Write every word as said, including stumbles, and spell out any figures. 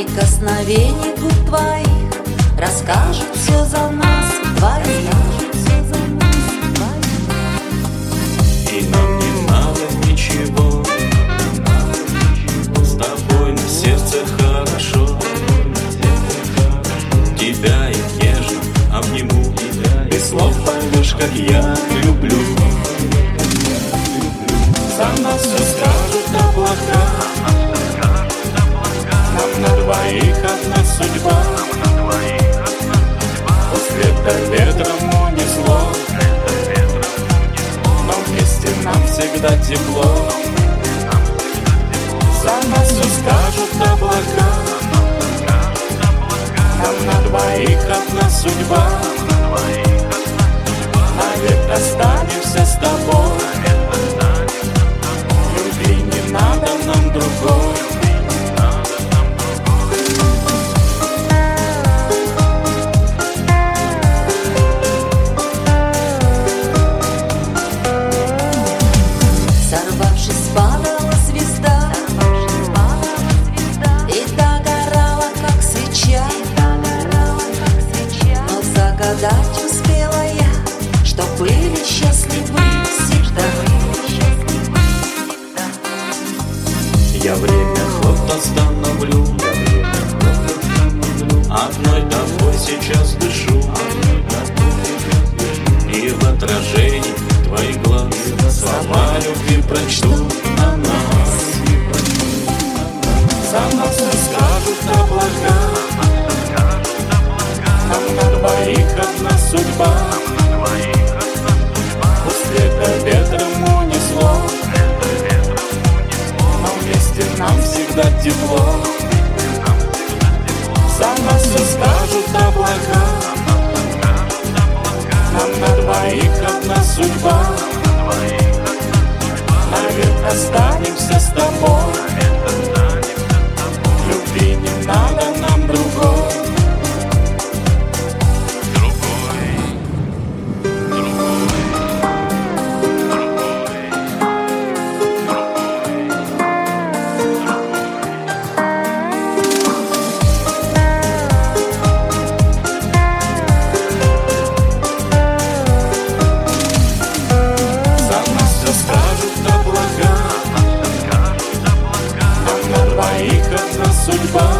Прикосновение губ твоих расскажут все за нас двоих. И нам не надо ничего, с тобой на сердце хорошо. Тебя я нежно обниму, ты слов поймешь, как я люблю. За нас все скажут облака, нам на двоих одна судьба. Пусть ветер ветром унесло, но вместе нам всегда тепло. За нас все скажут облака, нам на двоих одна судьба. Навек останемся с тобой, любви не надо нам другой. Сорвавшись, падала звезда и догорала, как свеча. Но загадать успела я, что были счастливы всегда. Я время ход остановлю, одной тобой сейчас дышу. И в отражении твоих глаз слова любви прочту о нас. За нас скажут облака, нам на двоих одна судьба. Пусть это ветром унесло, но вместе нам всегда тепло. За нас все скажут облака, нам на двоих одна судьба. Навек останемся с тобой, любви не надо нам другой. Скажут облака, нам на двоих одна судьба.